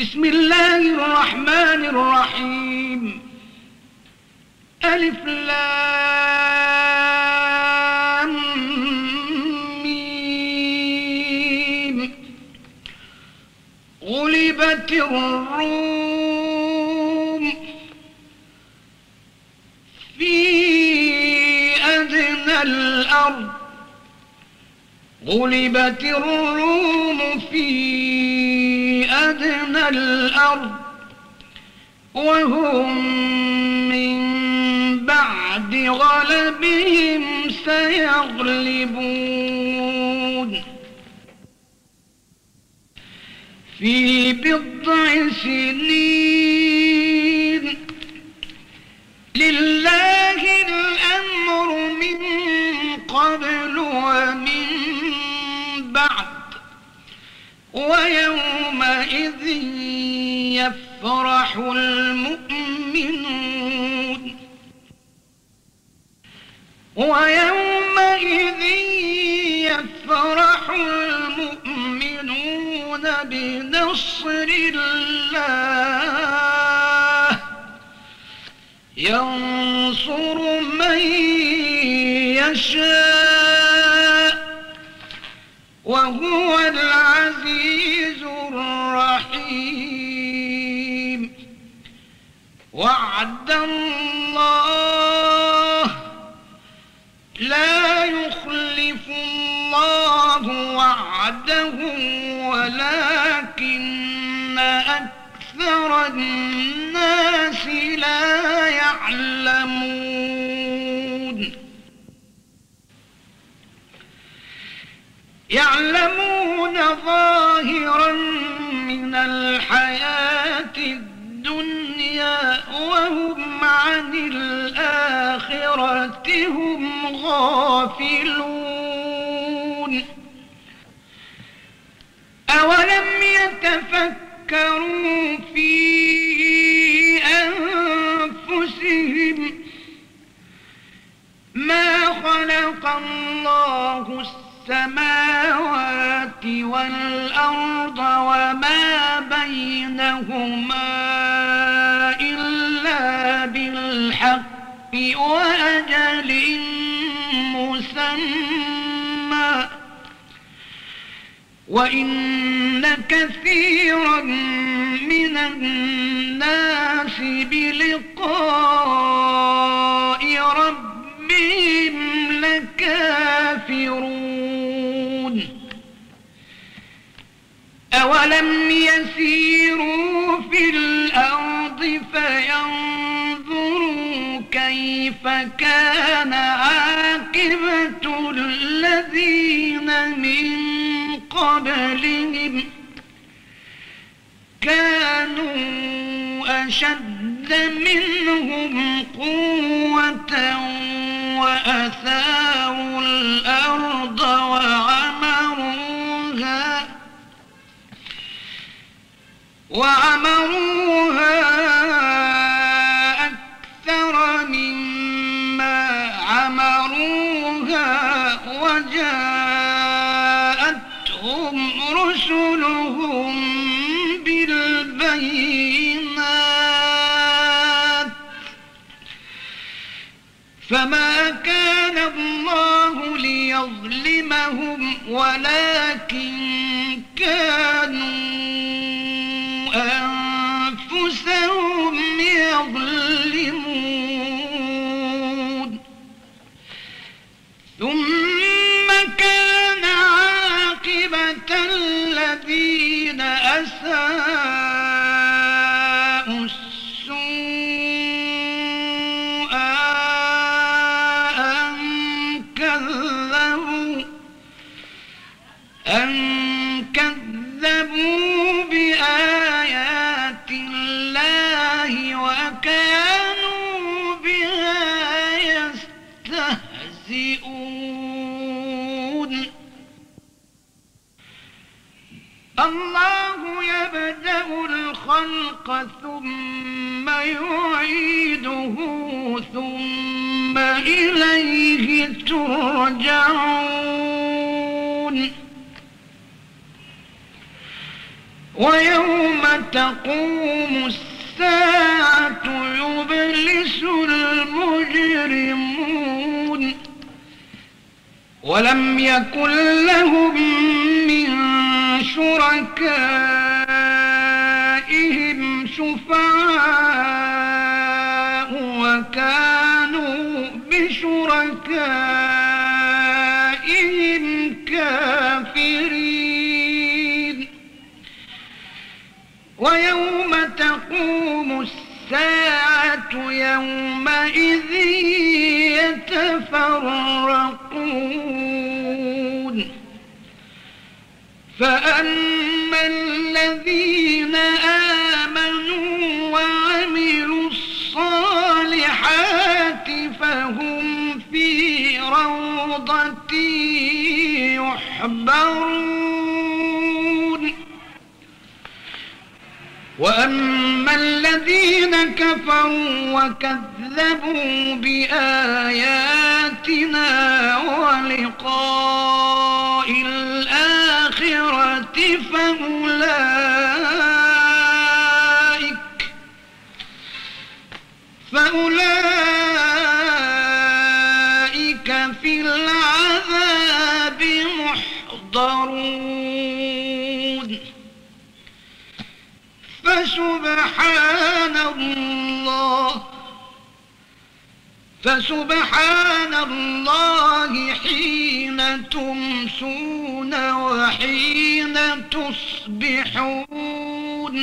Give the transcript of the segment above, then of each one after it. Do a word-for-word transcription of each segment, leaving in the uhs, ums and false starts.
بسم الله الرحمن الرحيم. ألف لام ميم. غلبت الروم في أدنى الأرض غلبت الروم في أدنى الأرض وهم من بعد غلبهم سيغلبون في بضع سنين. لله الأمر من قبل ومن بعد ويومئذ يفرح المؤمنون ويومئذ يفرح المؤمنون بنصر الله ينصر من يشاء وهو العزيز الرحيم. وعد الله لا يخلف الله وعده ولكن أكثر الناس لا يعلمون. يعلمون ظاهرا من الحياة الدنيا وهم عن الآخرة هم غافلون. أولم يتفكروا في أنفسهم ما خلق الله السماوات والأرض وما بينهما إلا بالحق وأجل مسمى وإن كثيرا من الناس بلقاء ربهم لكافرون. أولم يسيروا في الأرض فينظروا كيف كان عاقبة الذين من قبلهم كانوا أشد منهم قوة وأثاروا الأرض وعمروها وعمروها أكثر مما عمروها وجاءتهم رسلهم بالبينات فما كان الله ليظلمهم ولكن كانوا أنفسهم يظلمون. ثم كان عاقبة الذين أساءوا السوء أن كذبوا أن كذبوا بآيات الله وكانوا بها يستهزئون. الله يبدأ الخلق ثم يعيده ثم إليه ترجعون. ويوم تقوم الساعة يبلس المجرمون ولم يكن لهم من شركائهم شفعاء وكانوا بشركائهم كافرين ويوم تقوم الساعة يومئذ يتفرقون فأما الذين آمنوا وعملوا الصالحات فهم في روضة يحبرون وأما الذين كفروا وكذبوا بآياتنا ولقاء الآخرة فأولئك فأولئك في العذاب محضرون فسبحان الله فسبحان الله حين تمسون وحين تصبحون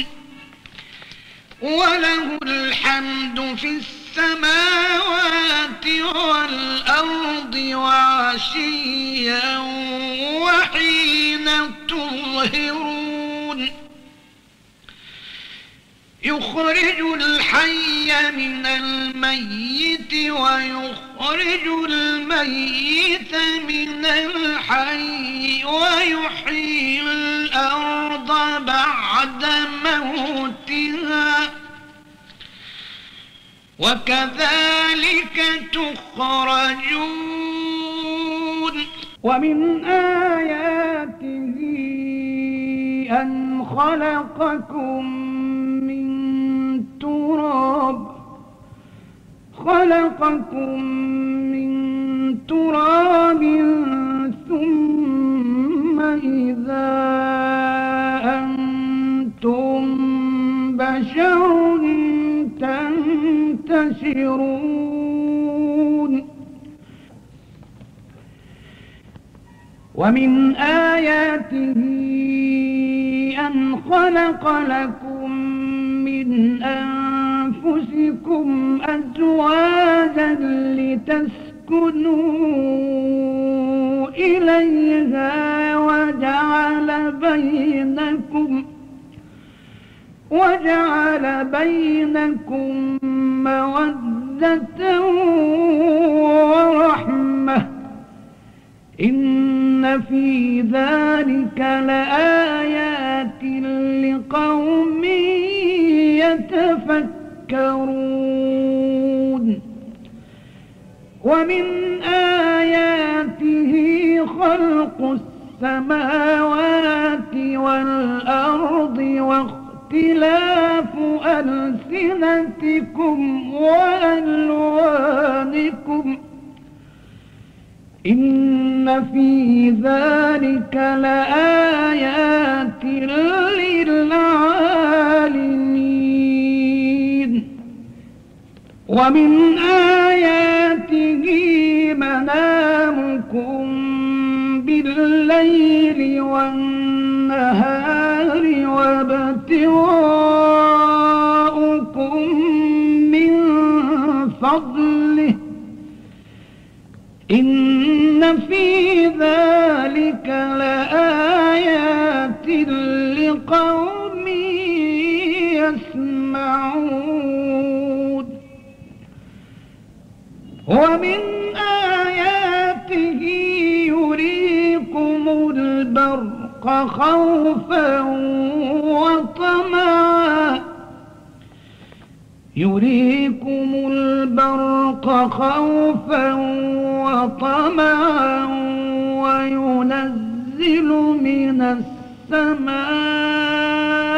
وله الحمد في السماوات والأرض وعشيا وحين تظهرون يخرج الحي من الميت ويخرج الميت من الحي ويحيي الأرض بعد موتها وكذلك تخرجون ومن آياته أن خلقكم من تراب خلقكم من تراب ثم إذا أنتم بشر تنتشرون ومن آياته أن خلق لكم من أنفسكم أزواجا لتسكنوا إليها وجعل بينكم وجعل بينكم مودة ورحمة إن في ذلك لآيات لقوم يتفكرون ومن آياته خلق السماوات والأرض واختلاف ألسنتكم وألوانكم إن في ذلك لآيات للعالمين ومن آياته منامكم بالليل والنهار وابتغاؤكم من فضله إن في ذلك لآيات لقوم يسمعون ومن آياته يريكم البرق خوفا وطمعا يريكم البرق خوفا وطمعا وينزل من السماء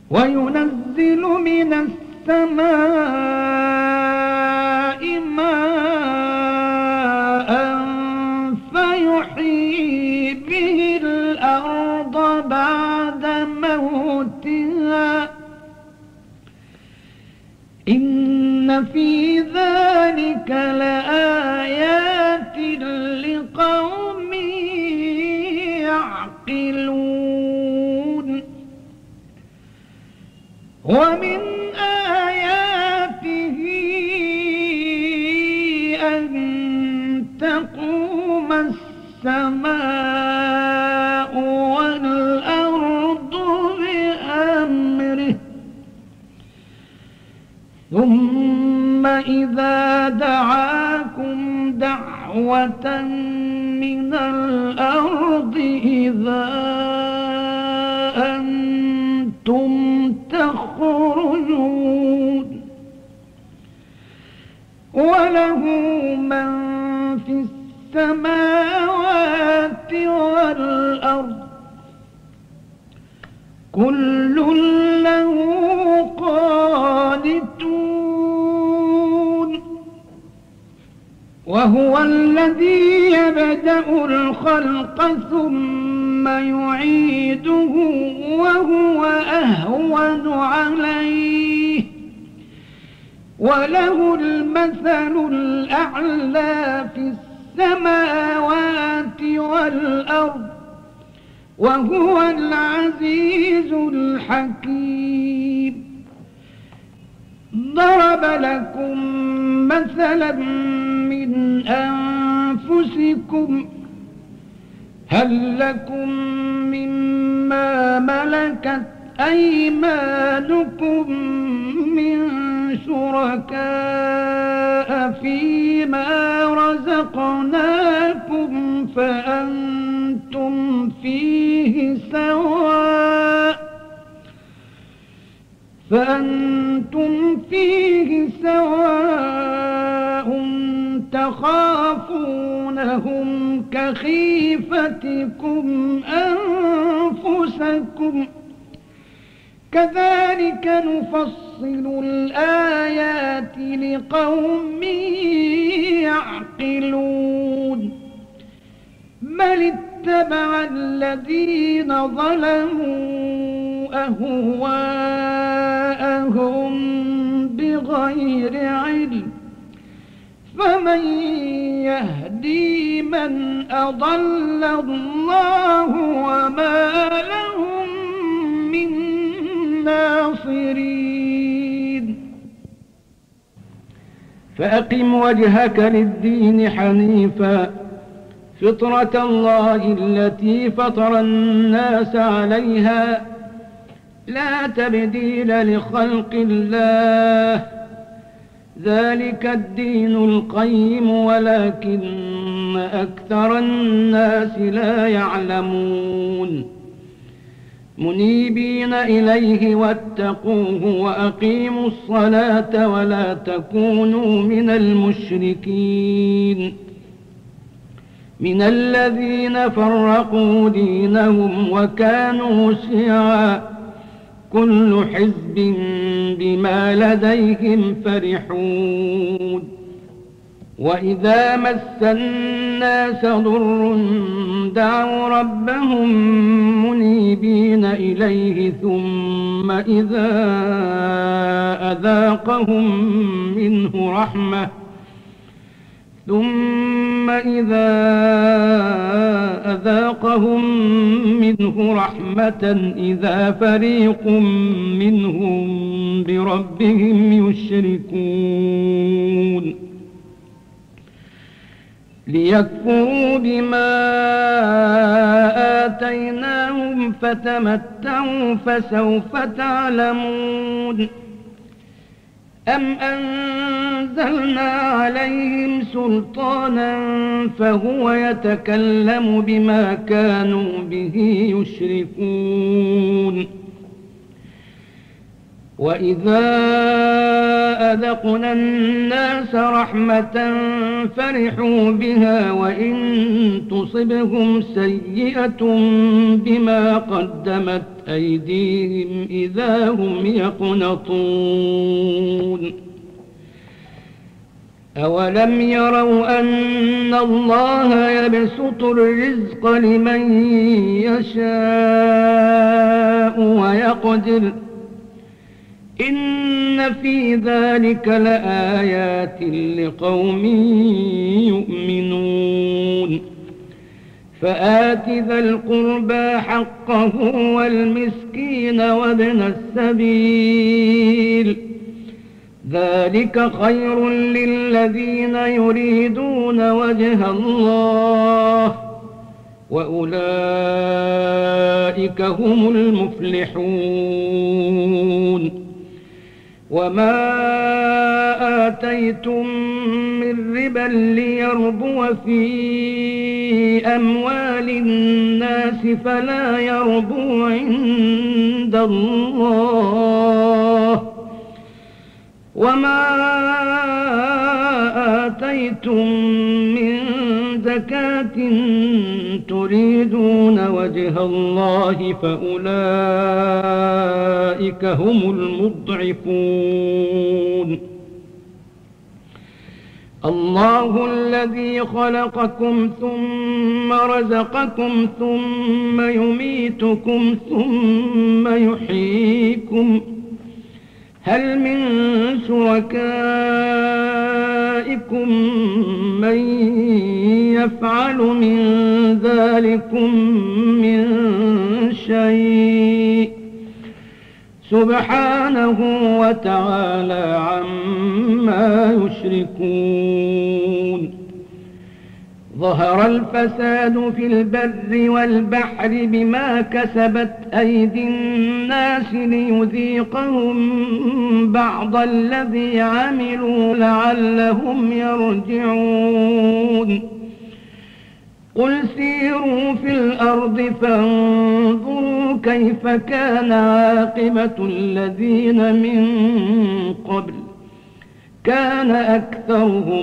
وينزل من السماء ماء فيحيي به الأرض بعد موتها إن في ذلك لآيات لقوم يعقلون ومن آياته أن تقوم السماء والأرض بأمره ثم إذا دعاكم دعوة من الأرض إذا أنتم تخرجون وله من في السماوات والأرض كل له قانتون وهو الذي يبدأ الخلق ثم يعيده وهو أهون عليه وله المثل الأعلى في السماوات والأرض وهو العزيز الحكيم ضرب لكم مثلا من أنفسكم هل لكم مما ملكت أيمانكم من شركاء فيما رزقناكم فأنتم فيه سواء فأنتم فيه سواء تخافونهم كخيفتكم أنفسكم كذلك نفصل الآيات لقوم يعقلون بل اتبع الذين ظلموا أهواءهم بغير علم فمن يهدي من أضل الله وما لهم من ناصرين فأقم وجهك للدين حنيفا فطرة الله التي فطر الناس عليها لا تبديل لخلق الله ذلك الدين القيم ولكن أكثر الناس لا يعلمون منيبين إليه واتقوه وأقيموا الصلاة ولا تكونوا من المشركين من الذين فرقوا دينهم وكانوا شيعا كل حزب بما لديهم فرحون وإذا مس الناس ضر دعوا ربهم منيبين إليه ثم إذا أذاقهم منه رحمة ثم إذا أذاقهم منه رحمة إذا فريق منهم بربهم يشركون ليكفروا بما آتيناهم فتمتعوا فسوف تعلمون أم أنزلنا عليهم سلطانا فهو يتكلم بما كانوا به يشركون وإذا أذقنا الناس رحمة فرحوا بها وإن تصبهم سيئة بما قدمت أيديهم إذا هم يقنطون أولم يروا أن الله يبسط الرزق لمن يشاء ويقدر إن في ذلك لآيات لقوم يؤمنون فآت ذا القربى حقه والمسكين وابن السبيل ذلك خير للذين يريدون وجه الله وأولئك هم المفلحون وما آتيتم من ربا ليربو في أموال الناس فلا يربو عند الله وما آتيتم من زكاة تريدون وجه الله فأولئك هم المضعفون الله الذي خلقكم ثم رزقكم ثم يميتكم ثم يحييكم هل من شركائكم من يفعل من ذلكم من شيء سبحانه وتعالى عما يشركون ظهر الفساد في البر والبحر بما كسبت أيدي الناس ليذيقهم بعض الذي عملوا لعلهم يرجعون قل سيروا في الأرض فانظروا كيف كان عاقبة الذين من قبل كان أكثرهم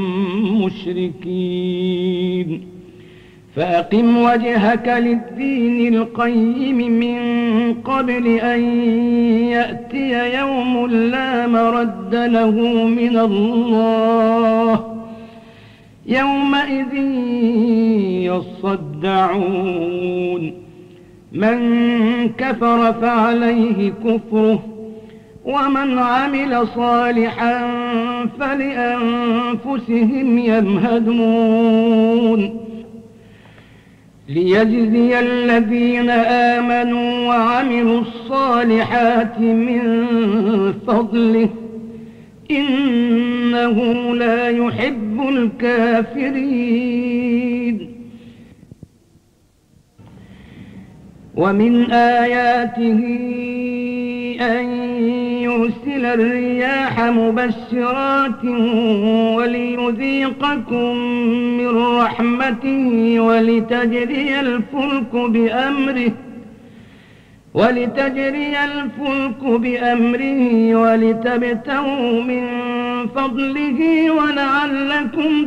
مشركين فأقم وجهك للدين القيم من قبل أن يأتي يوم لا مرد له من الله يومئذ يصدعون من كفر فعليه كفره ومن عمل صالحا فلأنفسهم يمهدون ليجزي الذين آمنوا وعملوا الصالحات من فضله إنه لا يحب الكافرين ومن آياته أن يرسل الرياح مبشرات وليذيقكم من رحمته ولتجري الفلك بأمره ولتجري الفلك بأمره ولتبتغوا من فضله ولعلكم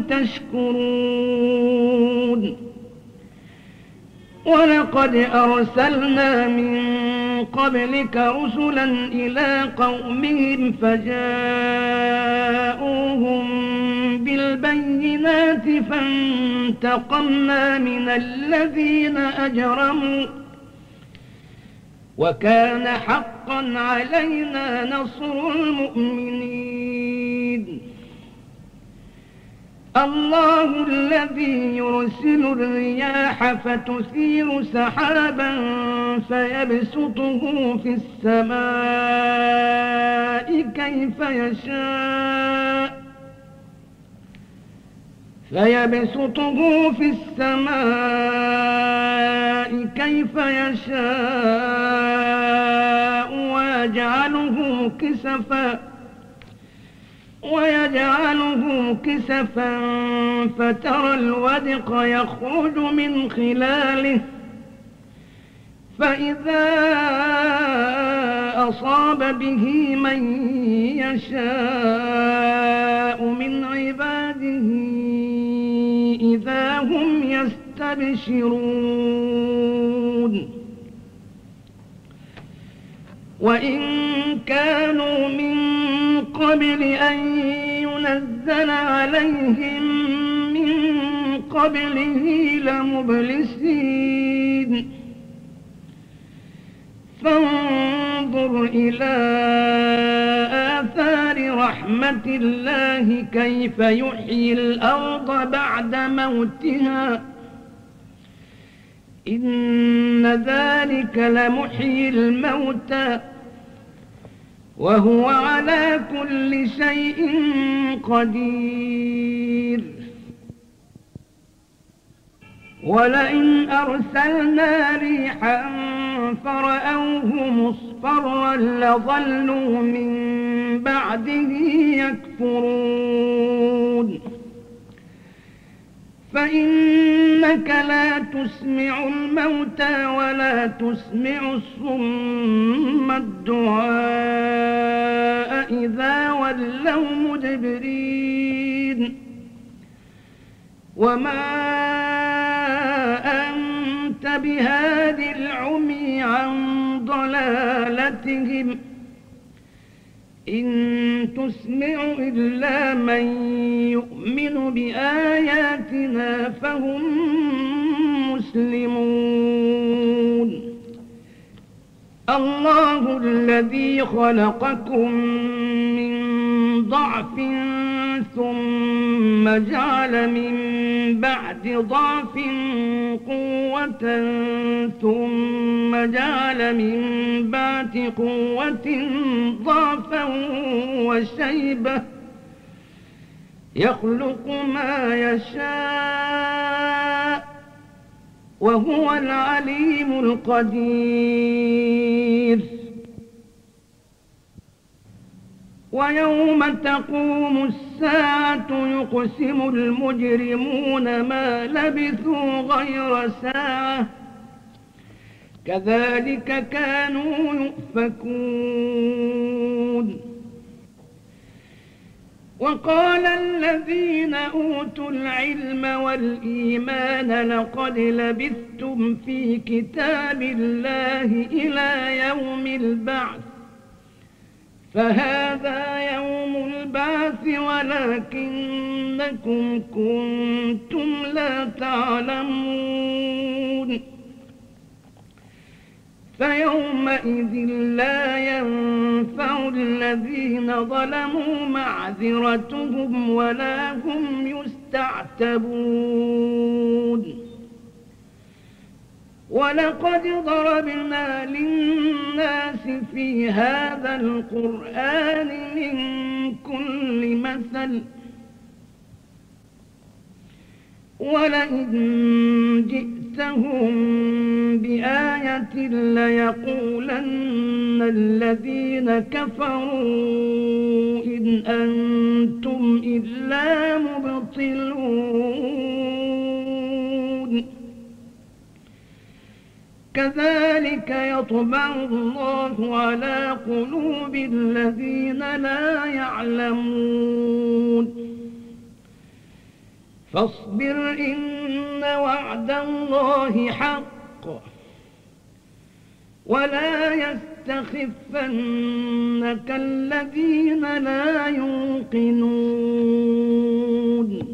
تشكرون ولقد أرسلنا من قبلك رسلا إلى قومهم فجاءوهم بالبينات فانتقمنا من الذين أجرموا وكان حقا علينا نصر المؤمنين الله الذي يرسل الرياح فتثير سحابا فيبسطه في السماء كيف يشاء فيبسطه في السماء كيف يشاء ويجعله كسفا ويجعله كسفا فترى الودق يخرج من خلاله فإذا أصاب به من يشاء من عباده إذا هم يستبشرون وإن كانوا من قبل أن ينزل عليهم من قبله لمبلسين فانظر إلى آثار رحمة الله كيف يحيي الأرض بعد موتها إن ذلك لمحيي الموتى وهو على كل شيء قدير ولئن أرسلنا ريحا فرأوه مصفرا لظلوا من بعده يكفرون فإنك لا تسمع الموتى ولا تسمع الصم الدعاء إذا ولوا مدبرين وما أنت بهاد العمي عن ضلالتهم إن تسمع إلا من يؤمن بآياتنا فهم مسلمون الله الذي خلقكم من ضعف ثم جعل من بعد ضعف قوة ثم جعل من بعد قوة ضعفا وشيبة يخلق ما يشاء وهو العليم القدير ويوم تقوم الساعة يقسم المجرمون ما لبثوا غير ساعة كذلك كانوا يؤفكون وقال الذين أوتوا العلم والإيمان لقد لبثتم في كتاب الله إلى يوم البعث فهذا يوم البعث ولكنكم كنتم لا تعلمون فيومئذ لا ينفع الذين ظلموا معذرتهم ولا هم يستعتبون ولقد ضربنا للناس في هذا القرآن من كل مثل ولئن جئتهم بآية ليقولن الذين كفروا إن أنتم إلا مبطلون كذلك يطبع الله على قلوب الذين لا يعلمون فاصبر إن وعد الله حق ولا يستخفنك الذين لا يوقنون